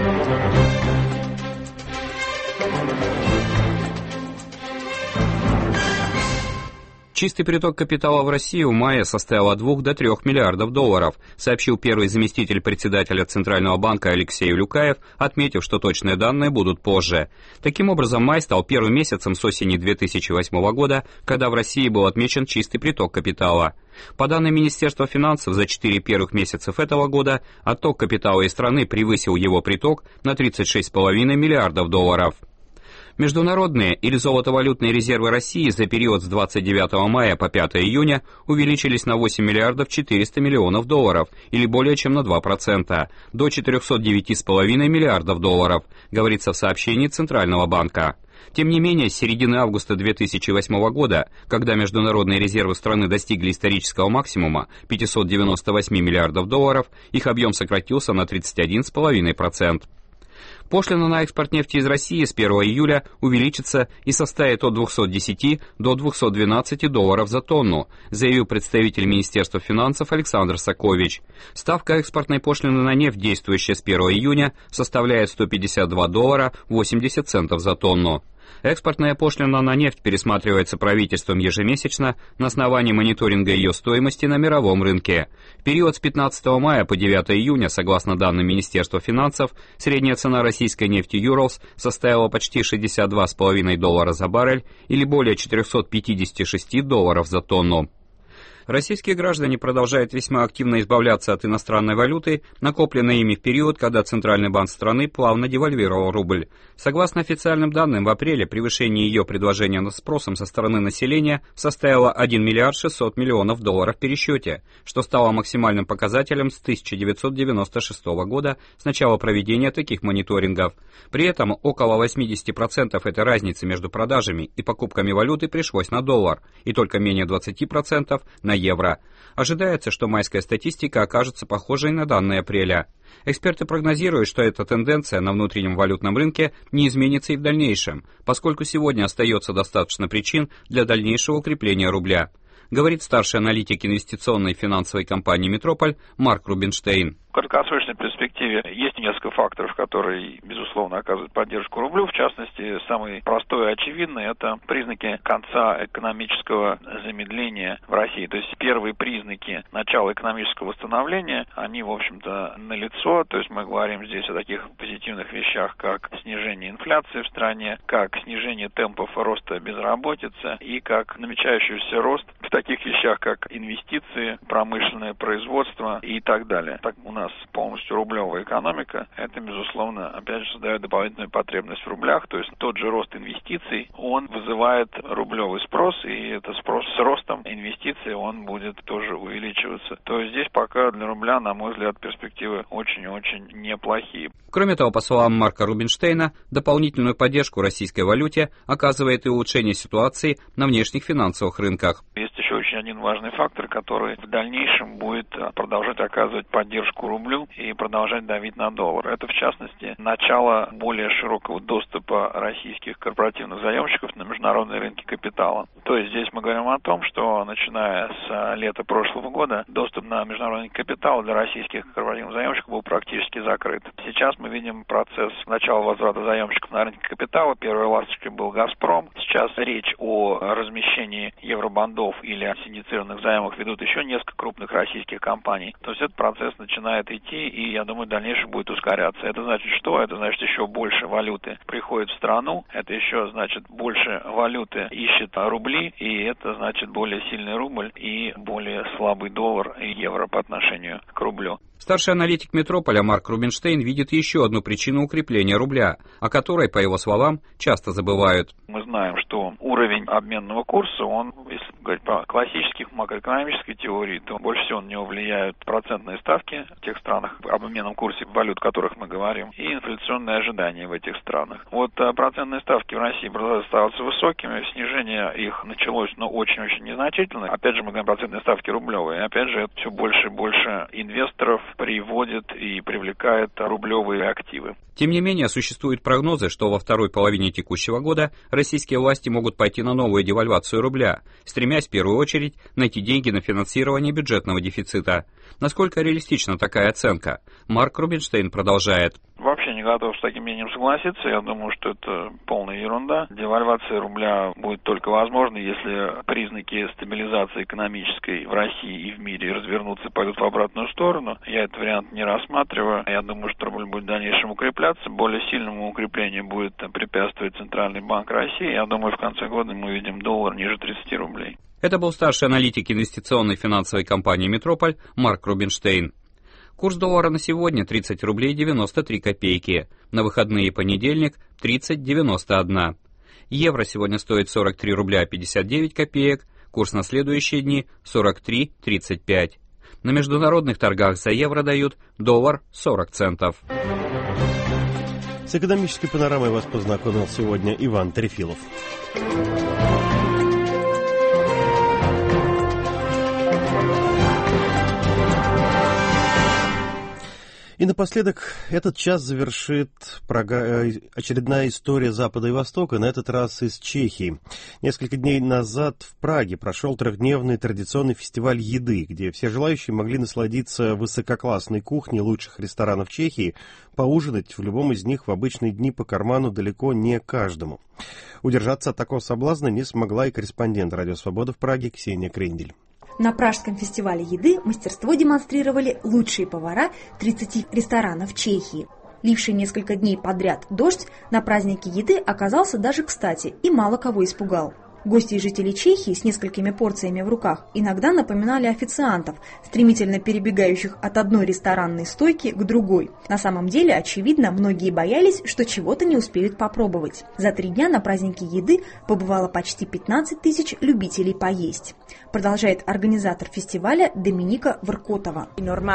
Чистый приток капитала в Россию в мае составил от двух до трёх миллиардов долларов, сообщил первый заместитель председателя Центрального банка Алексей Улюкаев, отметив, что точные данные будут позже. Таким образом, май стал первым месяцем с осени две тысячи восьмого года, когда в России был отмечен чистый приток капитала. По данным Министерства финансов, за четыре первых месяцев этого года отток капитала из страны превысил его приток на тридцать шесть целых пять десятых миллиардов долларов. Международные или золотовалютные резервы России за период с двадцать девятого мая по пятого июня увеличились на восемь миллиардов четыреста миллионов долларов, или более чем на два процента, до четырехсот девяти целых пяти десятых миллиардов долларов, говорится в сообщении Центрального банка. Тем не менее, с середины августа две тысячи восьмого года, когда международные резервы страны достигли исторического максимума пятьсот девяносто восемь миллиардов долларов, их объем сократился на тридцать один целых пять десятых процента. Пошлина на экспорт нефти из России с первого июля увеличится и составит от двухсот десяти до двухсот двенадцати долларов за тонну, заявил представитель Министерства финансов Александр Сакович. Ставка экспортной пошлины на нефть, действующая с первого июня, составляет сто пятьдесят два доллара восемьдесят центов за тонну. Экспортная пошлина на нефть пересматривается правительством ежемесячно на основании мониторинга ее стоимости на мировом рынке. В период с пятнадцатого мая по девятого июня, согласно данным Министерства финансов, средняя цена российской нефти Urals составила почти шестьдесят два целых пять десятых доллара за баррель или более четырехсот пятидесяти шести долларов за тонну. Российские граждане продолжают весьма активно избавляться от иностранной валюты, накопленной ими в период, когда Центральный банк страны плавно девальвировал рубль. Согласно официальным данным, в апреле превышение ее предложения над спросом со стороны населения составило один миллиард шестьсот миллионов долларов в пересчете, что стало максимальным показателем с тысяча девятьсот девяносто шестого года, с начала проведения таких мониторингов. При этом около восемьдесят процентов этой разницы между продажами и покупками валюты пришлось на доллар, и только менее двадцать процентов на евро. Ожидается, что майская статистика окажется похожей на данные апреля. Эксперты прогнозируют, что эта тенденция на внутреннем валютном рынке не изменится и в дальнейшем, поскольку сегодня остается достаточно причин для дальнейшего укрепления рубля, говорит старший аналитик инвестиционной и финансовой компании «Метрополь» Марк Рубинштейн. В краткосрочной перспективе есть несколько факторов, которые, безусловно, оказывают поддержку рублю. В частности, самый простой и очевидный – это признаки конца экономического замедления в России. То есть первые признаки начала экономического восстановления, они, в общем-то, налицо. То есть мы говорим здесь о таких позитивных вещах, как снижение инфляции в стране, как снижение темпов роста безработицы и как намечающийся рост в таких вещах, как инвестиции, промышленное производство и так далее. Так у нас полностью рублевая экономика, это, безусловно, опять же, создает дополнительную потребность в рублях, то есть тот же рост инвестиций, он вызывает рублевый спрос, и этот спрос с ростом инвестиций, он будет тоже увеличиваться. То есть здесь пока для рубля, на мой взгляд, перспективы очень-очень неплохие. Кроме того, по словам Марка Рубинштейна, дополнительную поддержку российской валюте оказывает и улучшение ситуации на внешних финансовых рынках. Есть еще очень один важный фактор, который в дальнейшем будет продолжать оказывать поддержку рублю и продолжать давить на доллар. Это, в частности, начало более широкого доступа российских корпоративных заемщиков на международные рынки капитала. То есть здесь мы говорим о том, что начиная с лета прошлого года доступ на международный капитал для российских корпоративных заемщиков был практически закрыт. Сейчас мы видим процесс начала возврата заемщиков на рынке капитала. Первой ласточкой был «Газпром». Сейчас речь о размещении евробондов или синдицированных займов ведут еще несколько крупных российских компаний. То есть этот процесс начинает идти, и, я думаю, дальнейшее будет ускоряться. Это значит что? Это значит еще больше валюты приходит в страну, это еще значит больше валюты ищет рубли, и это значит более сильный рубль и более слабый доллар и евро по отношению к рублю. Старший аналитик Метрополя Марк Рубинштейн видит еще одну причину укрепления рубля, о которой, по его словам, часто забывают. Мы знаем, что уровень обменного курса, он, если говорить по классических макроэкономической теории, то больше всего на него влияют процентные ставки в тех странах, об обменном курсе валют, о которых мы говорим, и инфляционные ожидания в этих странах. Вот процентные ставки в России продолжают оставаться высокими, снижение их началось, но очень-очень незначительно. Опять же, мы говорим процентные ставки рублевые, опять же, это все больше и больше инвесторов приводит и привлекает рублевые активы. Тем не менее, существуют прогнозы, что во второй половине текущего года российские власти могут пойти на новую девальвацию рубля, стремясь в первую очередь найти деньги на финансирование бюджетного дефицита. Насколько реалистична такая оценка? Марк Рубинштейн продолжает. Вообще не готов с таким мнением согласиться. Я думаю, что это полная ерунда. Девальвация рубля будет только возможна, если признаки стабилизации экономической в России и в мире развернутся и пойдут в обратную сторону. Я этот вариант не рассматриваю. Я думаю, что рубль будет в дальнейшем укрепляться. Более сильному укреплению будет препятствовать Центральный банк России. Я думаю, в конце года мы увидим доллар ниже тридцати рублей. Это был старший аналитик инвестиционной финансовой компании «Метрополь» Марк Рубинштейн. Курс доллара на сегодня тридцать рублей девяносто три копейки. На выходные и понедельник тридцать девяносто один. Евро сегодня стоит сорок три рубля пятьдесят девять копеек. Курс на следующие дни сорок три тридцать пять. На международных торгах за евро дают доллар сорок центов. С экономической панорамой вас познакомил сегодня Иван Трефилов. И напоследок этот час завершит прога... очередная история Запада и Востока, на этот раз из Чехии. Несколько дней назад в Праге прошел трехдневный традиционный фестиваль еды, где все желающие могли насладиться высококлассной кухней лучших ресторанов Чехии, поужинать в любом из них в обычные дни по карману далеко не каждому. Удержаться от такого соблазна не смогла и корреспондент «Радио Свобода» в Праге Ксения Крендель. На Пражском фестивале еды мастерство демонстрировали лучшие повара тридцати ресторанов Чехии. Ливший несколько дней подряд дождь на празднике еды оказался даже кстати и мало кого испугал. Гости и жители Чехии с несколькими порциями в руках иногда напоминали официантов, стремительно перебегающих от одной ресторанной стойки к другой. На самом деле, очевидно, многие боялись, что чего-то не успеют попробовать. За три дня на празднике еды побывало почти пятнадцать тысяч любителей поесть. Продолжает организатор фестиваля Доминика Вркотова.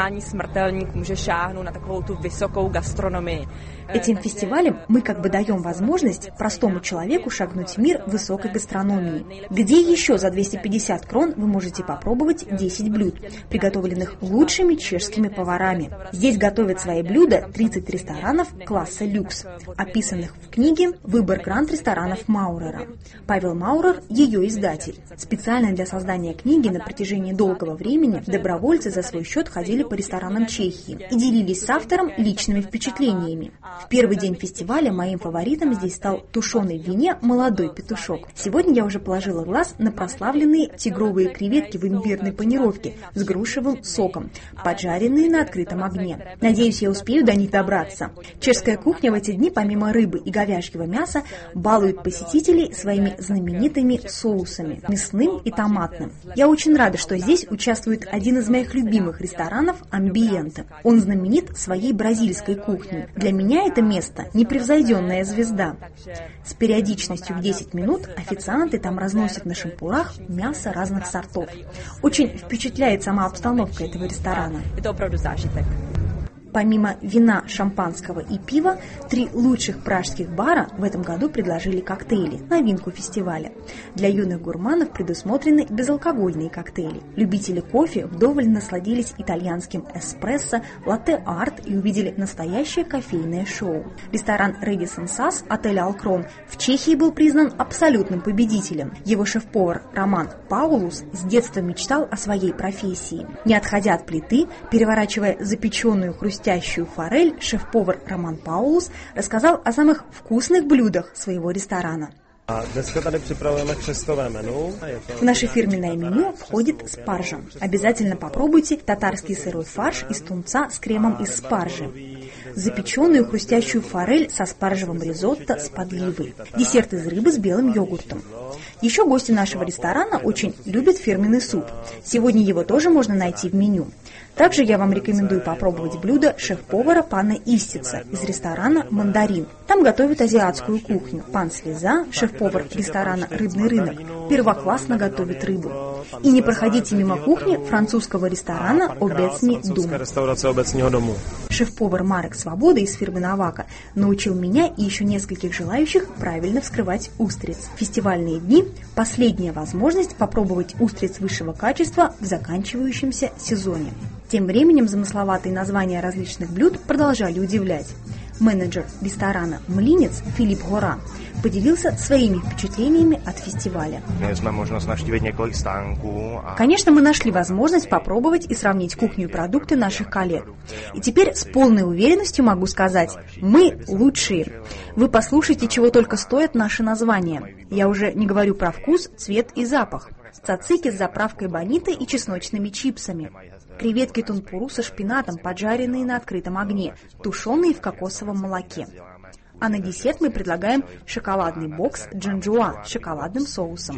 Этим фестивалем мы как бы даем возможность простому человеку шагнуть в мир высокой гастрономии. Где еще за двести пятьдесят крон вы можете попробовать десять блюд, приготовленных лучшими чешскими поварами. Здесь готовят свои блюда тридцать ресторанов класса люкс, описанных в книге «Выбор гранд ресторанов Маурера». Павел Маурер – ее издатель. Специально для создания книги на протяжении долгого времени добровольцы за свой счет ходили по ресторанам Чехии и делились с автором личными впечатлениями. В первый день фестиваля моим фаворитом здесь стал тушеный в вине молодой петушок. Сегодня я уже положила глаз на прославленные тигровые креветки в имбирной панировке с грушевым соком, поджаренные на открытом огне. Надеюсь, я успею до них добраться. Чешская кухня в эти дни помимо рыбы и говяжьего мяса балует посетителей своими знаменитыми соусами – мясным и томатным. Я очень рада, что здесь участвует один из моих любимых ресторанов «Амбиенте». Он знаменит своей бразильской кухней. Для меня это место – непревзойденная звезда. С периодичностью в десять минут официанты там разносят на шампурах мясо разных сортов. Очень впечатляет сама обстановка этого ресторана. Помимо вина, шампанского и пива, три лучших пражских бара в этом году предложили коктейли, новинку фестиваля. Для юных гурманов предусмотрены безалкогольные коктейли. Любители кофе вдоволь насладились итальянским эспрессо, латте-арт и увидели настоящее кофейное шоу. Ресторан Редисон Сас отеля Алкрон в Чехии был признан абсолютным победителем. Его шеф-повар Роман Паулус с детства мечтал о своей профессии. Не отходя от плиты, переворачивая запеченную хрустящую Хрустящую форель, шеф-повар Роман Паулус рассказал о самых вкусных блюдах своего ресторана. В наше фирменное меню входит спаржа. Обязательно попробуйте татарский сырой фарш из тунца с кремом из спаржи. запеченную хрустящую форель со спаржевым ризотто с подливой, десерт из рыбы с белым йогуртом. Еще гости нашего ресторана очень любят фирменный суп. Сегодня его тоже можно найти в меню. Также я вам рекомендую попробовать блюдо шеф-повара пана Ивстица из ресторана «Мандарин». Там готовят азиатскую кухню. Пан Слеза, шеф-повар ресторана «Рыбный рынок», первоклассно готовит рыбу. И не проходите мимо кухни французского ресторана «Обецний дом». Шеф-повар Марек Свобода из фирмы «Навака» научил меня и еще нескольких желающих правильно вскрывать устриц. Фестивальные дни – последняя возможность попробовать устриц высшего качества в заканчивающемся сезоне. Тем временем замысловатые названия различных блюд продолжали удивлять. Менеджер ресторана «Млинец» Филипп Гора поделился своими впечатлениями от фестиваля. Конечно, мы нашли возможность попробовать и сравнить кухню и продукты наших коллег. И теперь с полной уверенностью могу сказать, мы лучшие. Вы послушайте, чего только стоят наши названия. Я уже не говорю про вкус, цвет и запах. Цацики с заправкой бонитой и чесночными чипсами. Креветки тунпуру со шпинатом, поджаренные на открытом огне, тушеные в кокосовом молоке. А на десерт мы предлагаем шоколадный бокс джанжуа с шоколадным соусом.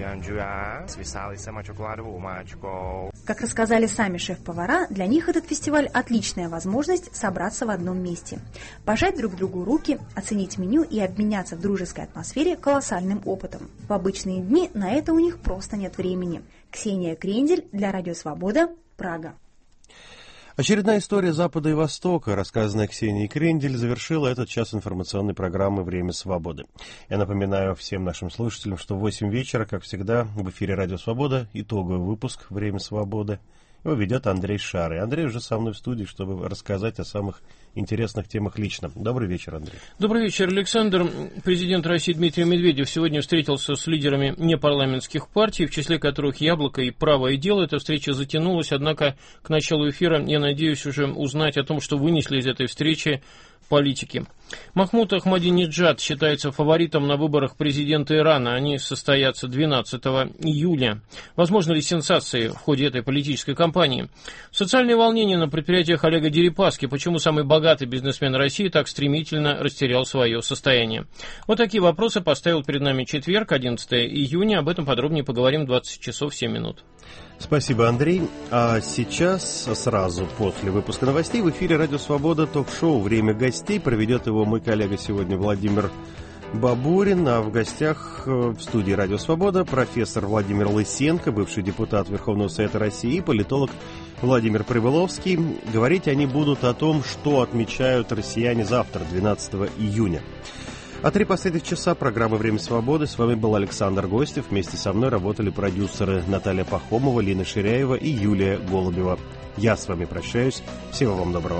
Как рассказали сами шеф-повара, для них этот фестиваль – отличная возможность собраться в одном месте, пожать друг другу руки, оценить меню и обменяться в дружеской атмосфере колоссальным опытом. В обычные дни на это у них просто нет времени. Ксения Крендель для Радио Свобода, Прага. Очередная история Запада и Востока, рассказанная Ксенией Крендель, завершила этот час информационной программы «Время свободы». Я напоминаю всем нашим слушателям, что в восемь вечера, как всегда, в эфире «Радио Свобода» итоговый выпуск «Время свободы». Его ведет Андрей Шар. И Андрей уже со мной в студии, чтобы рассказать о самых интересных темах лично. Добрый вечер, Андрей. Добрый вечер, Александр. Президент России Дмитрий Медведев сегодня встретился с лидерами непарламентских партий, в числе которых «Яблоко» и «Правое дело». Эта встреча затянулась, однако к началу эфира я надеюсь уже узнать о том, что вынесли из этой встречи политики. Махмуд Ахмадинеджад считается фаворитом на выборах президента Ирана. Они состоятся двенадцатого июля. Возможно ли сенсации в ходе этой политической кампании? Социальные волнения на предприятиях Олега Дерипаски. Почему самый богатый бизнесмен России так стремительно растерял свое состояние? Вот такие вопросы поставил перед нами четверг, одиннадцатого июня. Об этом подробнее поговорим в двадцать часов семь минут. Спасибо, Андрей. А сейчас, сразу после выпуска новостей, в эфире «Радио Свобода» ток-шоу «Время гостей». Проведет его мой коллега сегодня Владимир Бабурин. А в гостях в студии «Радио Свобода» профессор Владимир Лысенко, бывший депутат Верховного Совета России, и политолог Владимир Привыловский. Говорить они будут о том, что отмечают россияне завтра, двенадцатого июня. А три последних часа программы «Время свободы». С вами был Александр Гостев. Вместе со мной работали продюсеры Наталья Пахомова, Лина Ширяева и Юлия Голубева. Я с вами прощаюсь. Всего вам доброго.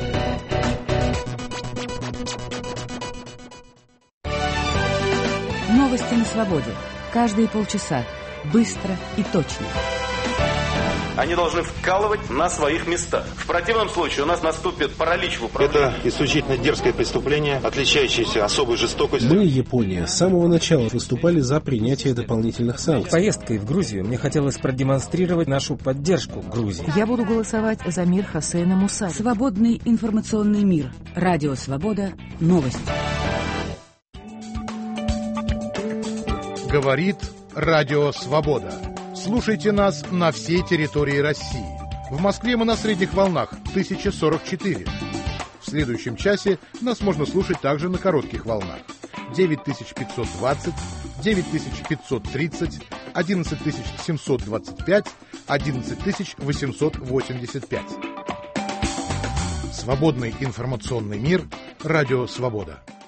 Новости на свободе. Каждые полчаса. Быстро и точно. Они должны вкалывать на своих местах. В противном случае у нас наступит паралич в управлении. Это исключительно дерзкое преступление, отличающееся особой жестокостью. Мы, Япония, с самого начала выступали за принятие дополнительных санкций. Поездкой в Грузию мне хотелось продемонстрировать нашу поддержку Грузии. Я буду голосовать за мир Хосейна Мусави. Свободный информационный мир. Радио Свобода. Новости. Говорит Радио Свобода. Слушайте нас на всей территории России. В Москве мы на средних волнах тысяча сорок четыре. В следующем часе нас можно слушать также на коротких волнах. девять тысяч пятьсот двадцать, девять тысяч пятьсот тридцать, одиннадцать тысяч семьсот двадцать пять, одиннадцать тысяч восемьсот восемьдесят пять. Свободный информационный мир. Радио Свобода.